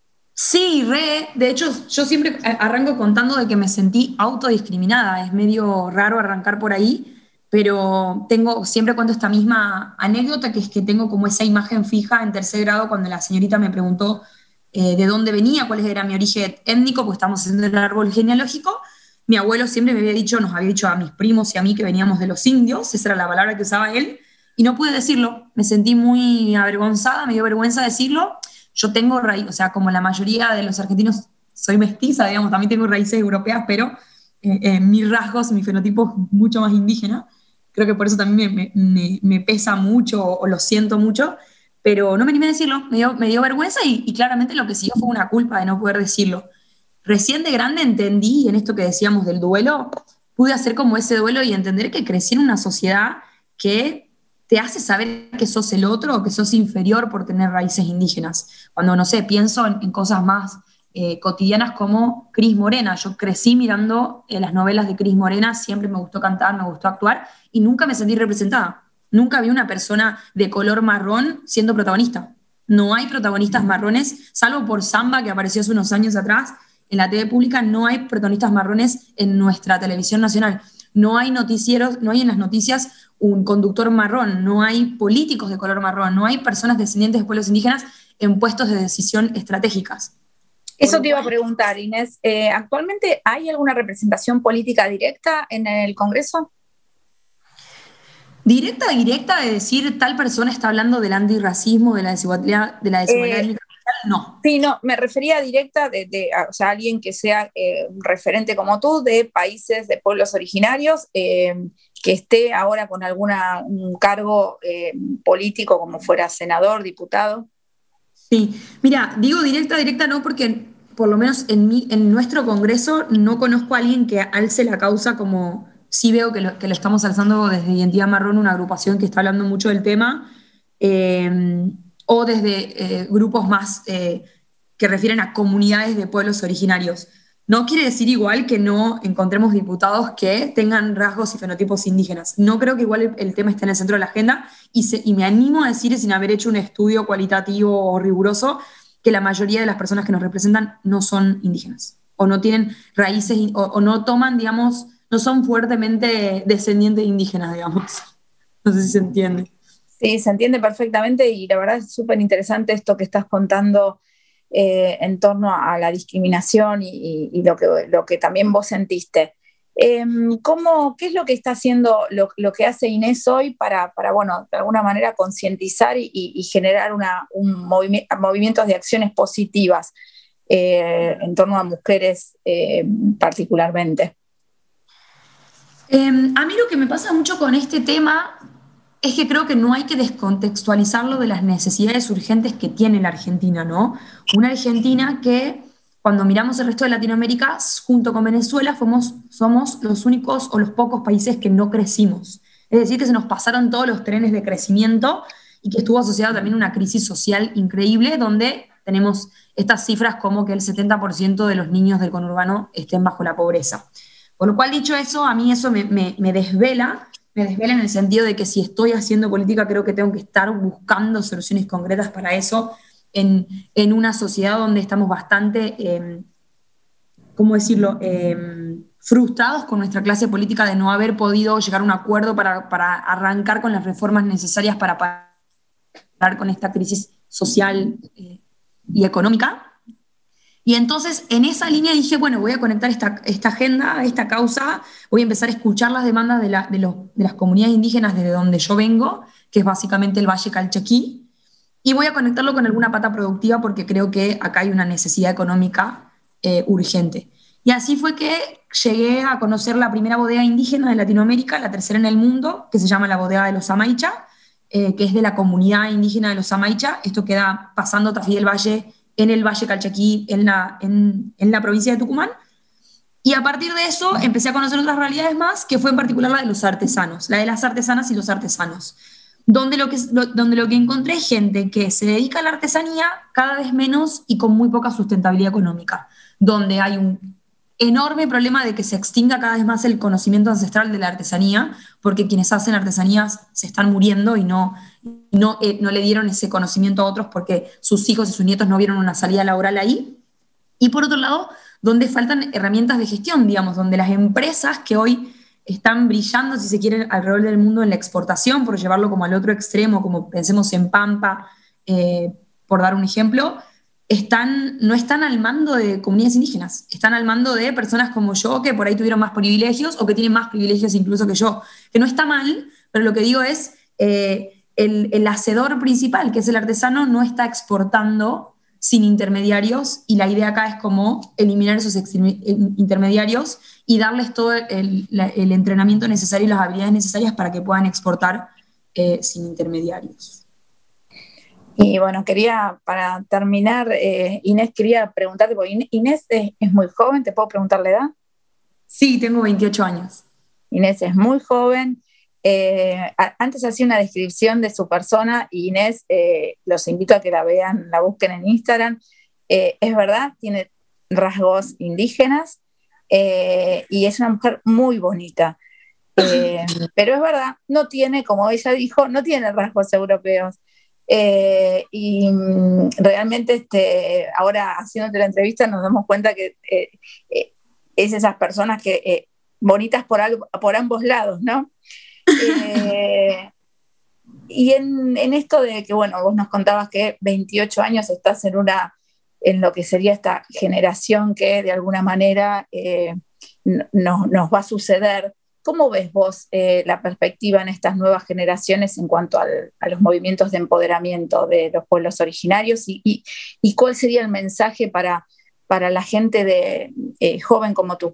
Sí, re. De hecho, yo siempre arranco contando de que me sentí autodiscriminada. Es medio raro arrancar por ahí, pero tengo, siempre cuento esta misma anécdota, que es que tengo como esa imagen fija en tercer grado cuando la señorita me preguntó eh, de dónde venía, cuál era mi origen étnico, pues estamos haciendo el árbol genealógico. Mi abuelo siempre me había dicho, nos había dicho a mis primos y a mí que veníamos de los indios, esa era la palabra que usaba él, y no pude decirlo. Me sentí muy avergonzada, me dio vergüenza decirlo. Yo tengo raíz, o sea, como la mayoría de los argentinos, soy mestiza, digamos, también tengo raíces europeas, pero eh, eh, mis rasgos, mi fenotipo es mucho más indígena. Creo que por eso también me, me, me pesa mucho o, o lo siento mucho, pero no me animé a decirlo, me dio, me dio vergüenza y, y claramente lo que siguió fue una culpa de no poder decirlo. Recién de grande entendí, en esto que decíamos del duelo, pude hacer como ese duelo y entender que crecí en una sociedad que te hace saber que sos el otro o que sos inferior por tener raíces indígenas. Cuando, no sé, pienso en, en cosas más eh, cotidianas como Cris Morena. Yo crecí mirando eh, las novelas de Cris Morena, siempre me gustó cantar, me gustó actuar y nunca me sentí representada. Nunca vi una persona de color marrón siendo protagonista. No hay protagonistas marrones, salvo por Samba, que apareció hace unos años atrás. En la T V pública no hay protagonistas marrones en nuestra televisión nacional. No hay noticieros, no hay en las noticias un conductor marrón, no hay políticos de color marrón, no hay personas descendientes de pueblos indígenas en puestos de decisión estratégicas. Eso te iba a preguntar, Inés. Eh, ¿Actualmente hay alguna representación política directa en el Congreso? Directa, directa de decir tal persona está hablando del antirracismo, de la desigualdad, de la desigualdad Eh, no. Sí, no, me refería directa de, de a- o sea, alguien que sea eh, un referente como tú de países, de pueblos originarios, eh, que esté ahora con alguna un cargo eh, político, como fuera senador, diputado. Sí, mira, digo directa, directa no, porque por lo menos en, mi, en nuestro Congreso no conozco a alguien que alce la causa como sí veo que lo, que lo estamos alzando desde Identidad Marrón, una agrupación que está hablando mucho del tema, eh, o desde eh, grupos más eh, que refieren a comunidades de pueblos originarios. No quiere decir igual que no encontremos diputados que tengan rasgos y fenotipos indígenas. No creo que igual el, el tema esté en el centro de la agenda y, se, y me animo a decir, sin haber hecho un estudio cualitativo o riguroso, que la mayoría de las personas que nos representan no son indígenas o no tienen raíces o, o no toman, digamos, no son fuertemente descendientes indígenas, digamos. No sé si se entiende. Sí, se entiende perfectamente y la verdad es súper interesante esto que estás contando eh, en torno a la discriminación y, y- y lo que, lo que también vos sentiste. Eh, ¿cómo, ¿Qué es lo que está haciendo, lo, lo que hace Inés hoy para, para bueno, de alguna manera concientizar y, y- y generar una, un movimi- movimientos de acciones positivas eh, en torno a mujeres eh, particularmente? Eh, a mí lo que me pasa mucho con este tema es que creo que no hay que descontextualizarlo de las necesidades urgentes que tiene la Argentina, ¿no? Una Argentina que, cuando miramos el resto de Latinoamérica, junto con Venezuela, somos, somos los únicos o los pocos países que no crecimos. Es decir, que se nos pasaron todos los trenes de crecimiento y que estuvo asociado también a una crisis social increíble, donde tenemos estas cifras como que el setenta por ciento de los niños del conurbano estén bajo la pobreza. Por lo cual, dicho eso, a mí eso me, me, me desvela, me desvela en el sentido de que si estoy haciendo política, creo que tengo que estar buscando soluciones concretas para eso en, en una sociedad donde estamos bastante, eh, ¿cómo decirlo?, eh, frustrados con nuestra clase política de no haber podido llegar a un acuerdo para, para arrancar con las reformas necesarias para parar con esta crisis social eh, y económica. Y entonces, en esa línea dije, bueno, voy a conectar esta, esta agenda, esta causa, voy a empezar a escuchar las demandas de, la, de, los, de las comunidades indígenas desde donde yo vengo, que es básicamente el Valle Calchaquí, y voy a conectarlo con alguna pata productiva porque creo que acá hay una necesidad económica eh, urgente. Y así fue que llegué a conocer la primera bodega indígena de Latinoamérica, la tercera en el mundo, que se llama la Bodega de los Amaicha, eh, que es de la comunidad indígena de los Amaicha. Esto queda pasando Tafí del Valle, en el Valle Calchaquí, en la, en, en la provincia de Tucumán, Y a partir de eso empecé a conocer otras realidades más, que fue en particular la de los artesanos, la de las artesanas y los artesanos, donde lo que, lo, donde lo que encontré es gente que se dedica a la artesanía cada vez menos y con muy poca sustentabilidad económica, donde hay un enorme problema de que se extinga cada vez más el conocimiento ancestral de la artesanía, porque quienes hacen artesanías se están muriendo y no, no, eh, no le dieron ese conocimiento a otros porque sus hijos y sus nietos no vieron una salida laboral ahí. Y por otro lado, donde faltan herramientas de gestión, digamos, donde las empresas que hoy están brillando, si se quiere, alrededor del mundo en la exportación, por llevarlo como al otro extremo, como pensemos en Pampa, eh, por dar un ejemplo, están, no están al mando de comunidades indígenas, están al mando de personas como yo, que por ahí tuvieron más privilegios o que tienen más privilegios incluso que yo, que no está mal, pero lo que digo es, eh, el, el hacedor principal, que es el artesano, no está exportando sin intermediarios, y la idea acá es como eliminar esos intermediarios y darles todo el, el entrenamiento necesario y las habilidades necesarias para que puedan exportar eh, sin intermediarios. Y bueno, quería, para terminar, eh, Inés, quería preguntarte, porque Inés es, es muy joven, ¿te puedo preguntar la edad? Sí, tengo veintiocho años. Inés es muy joven. Eh, antes hacía una descripción de su persona, y Inés, eh, los invito a que la vean, la busquen en Instagram. Eh, es verdad, tiene rasgos indígenas, eh, y es una mujer muy bonita. Eh, pero es verdad, no tiene, como ella dijo, no tiene rasgos europeos. Eh, y mm, realmente este, ahora haciéndote la entrevista nos damos cuenta que eh, eh, es esas personas que eh, bonitas por, algo, por ambos lados, ¿no? Eh, y en, en esto de que, bueno, vos nos contabas que veintiocho años estás en una, en lo que sería esta generación que de alguna manera eh, no, nos va a suceder. ¿Cómo ves vos eh, la perspectiva en estas nuevas generaciones en cuanto al, a los movimientos de empoderamiento de los pueblos originarios? Y, y, y cuál sería el mensaje para, para la gente de, eh, joven como tú?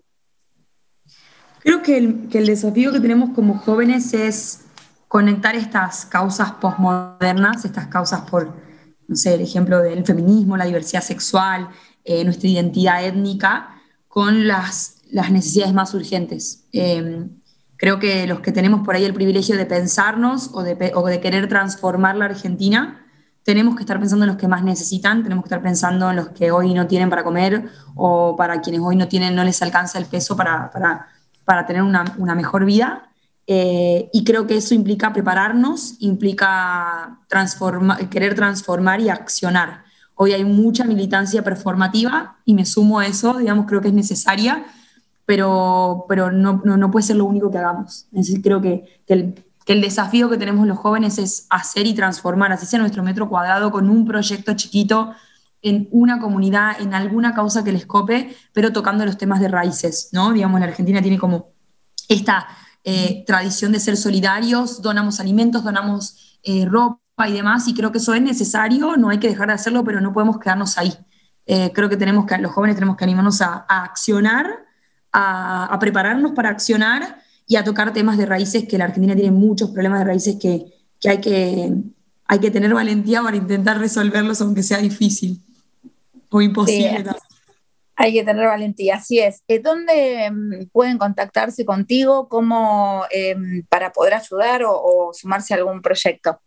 Creo que el, que el desafío que tenemos como jóvenes es conectar estas causas posmodernas, estas causas por, no sé, el ejemplo del feminismo, la diversidad sexual, eh, nuestra identidad étnica, con las, las necesidades más urgentes. Eh, creo que los que tenemos por ahí el privilegio de pensarnos o de, o de querer transformar la Argentina, tenemos que estar pensando en los que más necesitan, tenemos que estar pensando en los que hoy no tienen para comer, o para quienes hoy no tienen, no les alcanza el peso para... para para tener una, una mejor vida, eh, y creo que eso implica prepararnos, implica transforma, querer transformar y accionar. Hoy hay mucha militancia performativa y me sumo a eso, digamos, creo que es necesaria, pero, pero no, no, no puede ser lo único que hagamos. Es decir, creo que, que, el, que el desafío que tenemos los jóvenes es hacer y transformar, así sea nuestro metro cuadrado, con un proyecto chiquito, en una comunidad, en alguna causa que les cope, pero tocando los temas de raíces, ¿no? Digamos, la Argentina tiene como esta eh, tradición de ser solidarios, donamos alimentos, donamos eh, ropa y demás, y creo que eso es necesario, no hay que dejar de hacerlo, pero no podemos quedarnos ahí. Eh, creo que tenemos que, los jóvenes tenemos que animarnos a, a accionar, a, a prepararnos para accionar y a tocar temas de raíces, que la Argentina tiene muchos problemas de raíces que, que hay que... hay que tener valentía para intentar resolverlos, aunque sea difícil o imposible. Sí, hay que tener valentía, así es. ¿Dónde um, pueden contactarse contigo? ¿Cómo, eh, para poder ayudar o, o sumarse a algún proyecto?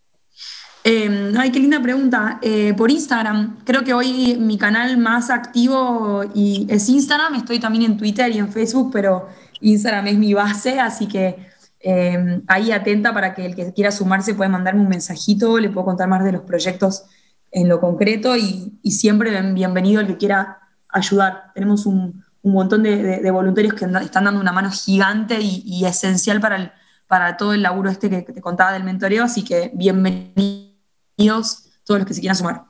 Eh, ay, qué linda pregunta. Eh, por Instagram. Creo que hoy mi canal más activo y es Instagram. Estoy también en Twitter y en Facebook, pero Instagram es mi base, así que Eh, ahí atenta para que el que quiera sumarse puede mandarme un mensajito, le puedo contar más de los proyectos en lo concreto, y, y siempre bienvenido el que quiera ayudar. Tenemos un, un montón de, de, de voluntarios que están dando una mano gigante y, y esencial para, el, para todo el laburo este que, que te contaba del mentoreo, así que bienvenidos todos los que se quieran sumar.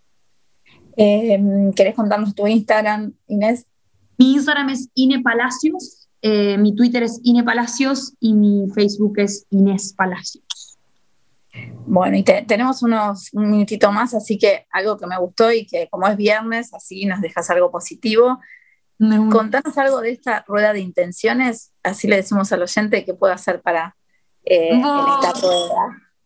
Eh, ¿Querés contarnos tu Instagram, Inés? Mi Instagram es Ine Palacios. Eh, mi Twitter es Ine Palacios y mi Facebook es Inés Palacios. Bueno, y te, tenemos unos, un minutito más, así que algo que me gustó y que como es viernes, así nos dejas algo positivo. Me... Contanos algo de esta rueda de intenciones, así le decimos al oyente qué puede hacer para eh, oh. en esta rueda.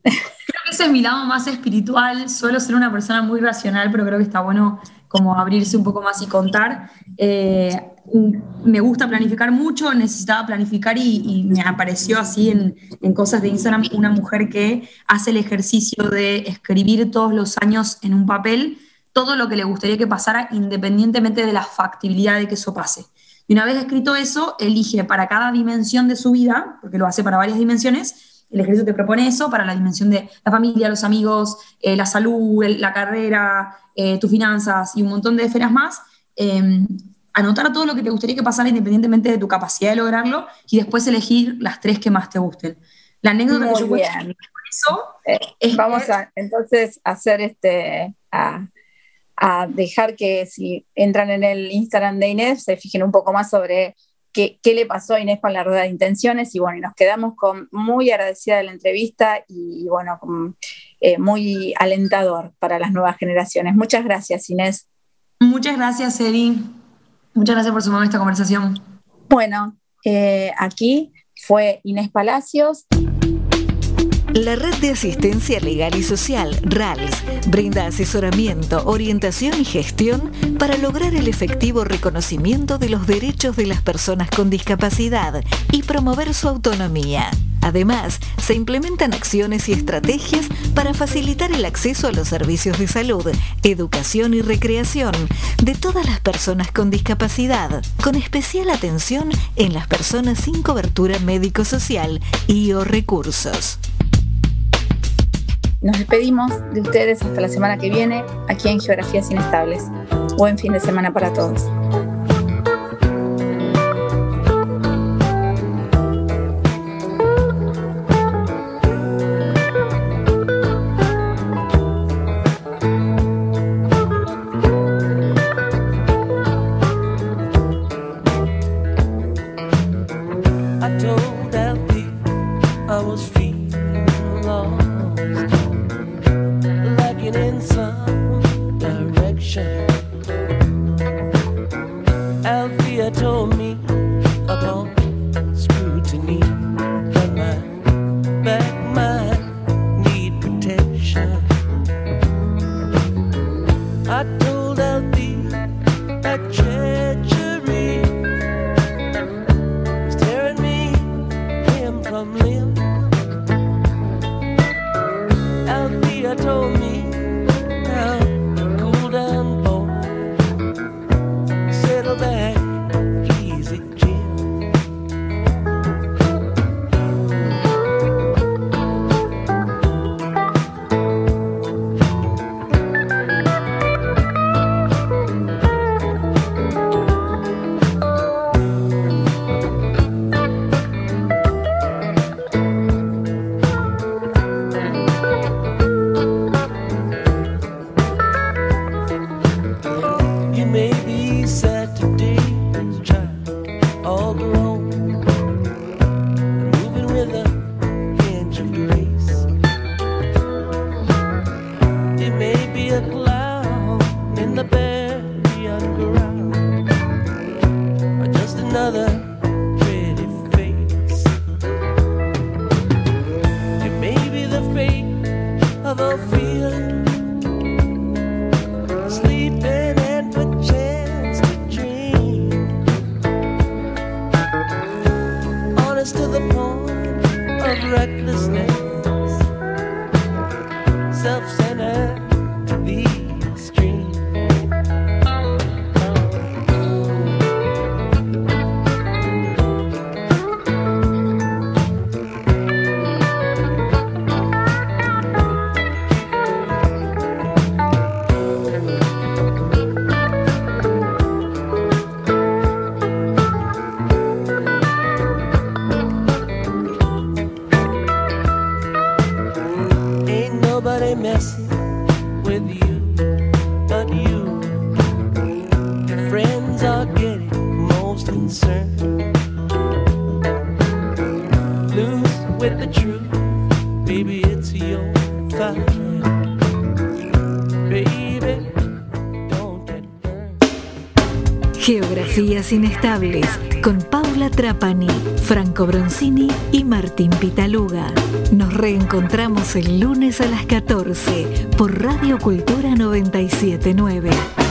Creo que ese es mi lado más espiritual. Suelo ser una persona muy racional, pero creo que está bueno como abrirse un poco más y contar. Eh, me gusta planificar mucho, necesitaba planificar y, y me apareció así en, en cosas de Instagram una mujer que hace el ejercicio de escribir todos los años en un papel todo lo que le gustaría que pasara independientemente de la factibilidad de que eso pase. Y una vez escrito eso, elige para cada dimensión de su vida, porque lo hace para varias dimensiones, el ejercicio te propone eso para la dimensión de la familia, los amigos, eh, la salud, el, la carrera, eh, tus finanzas y un montón de esferas más. Eh, anotar todo lo que te gustaría que pasara independientemente de tu capacidad de lograrlo y después elegir las tres que más te gusten. La anécdota Muy que yo cuento bien. con eso Eh, es vamos que- a entonces hacer este a, a dejar que si entran en el Instagram de Inés se fijen un poco más sobre qué, qué le pasó a Inés con la rueda de intenciones y bueno, y nos quedamos con, muy agradecida de la entrevista y bueno, con, eh, muy alentador para las nuevas generaciones. Muchas gracias, Inés. Muchas gracias, Eri. Muchas gracias por sumarme a esta conversación. Bueno, eh, aquí fue Inés Palacios. La Red de Asistencia Legal y Social, RALS, brinda asesoramiento, orientación y gestión para lograr el efectivo reconocimiento de los derechos de las personas con discapacidad y promover su autonomía. Además, se implementan acciones y estrategias para facilitar el acceso a los servicios de salud, educación y recreación de todas las personas con discapacidad, con especial atención en las personas sin cobertura médico-social y o recursos. Nos despedimos de ustedes hasta la semana que viene aquí en Geografías Inestables. Buen fin de semana para todos. I told Alfie I was feeling lost, lacking in some direction. Alfia told me upon scrutiny that my back might need protection. I told Alfie that treachery was tearing me limb from limb. Althea told me, now cool down, boy, settle back, easy, Jim. You may be sad today, child, all grown, moving with a hinge of grace. You may be a clown in the burying ground, or just another pretty face. You may be the fate of a feeling, sleeping and perchance to dream, honest to the point of recklessness, self-centered to the extreme. Ain't nobody messing with you but you. Your friends are getting most concerned. Loose with the truth, baby, it's your fight. Baby, don't get burned. Geografías Inestables, con Paula Trapani, Franco Bronzini y Martín Pitaluga. Nos reencontramos el lunes a las catorce por Radio Cultura noventa y siete punto nueve.